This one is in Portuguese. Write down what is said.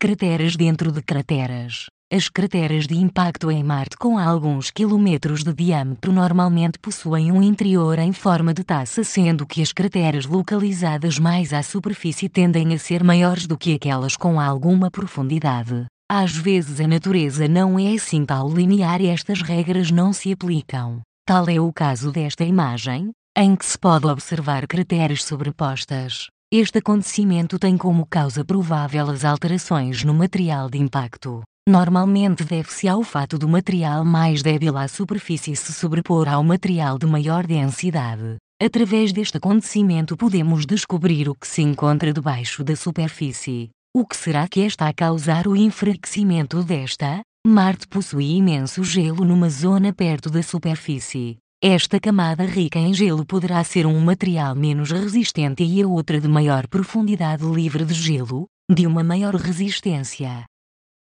Crateras dentro de crateras. As crateras de impacto em Marte com alguns quilômetros de diâmetro normalmente possuem um interior em forma de taça, sendo que as crateras localizadas mais à superfície tendem a ser maiores do que aquelas com alguma profundidade. Às vezes a natureza não é assim tão linear e estas regras não se aplicam. Tal é o caso desta imagem, em que se pode observar crateras sobrepostas. Este acontecimento tem como causa provável as alterações no material de impacto. Normalmente deve-se ao fato do material mais débil à superfície se sobrepor ao material de maior densidade. Através deste acontecimento podemos descobrir o que se encontra debaixo da superfície. O que será que está a causar o enfraquecimento desta? Marte possui imenso gelo numa zona perto da superfície. Esta camada rica em gelo poderá ser um material menos resistente e a outra de maior profundidade livre de gelo, de uma maior resistência.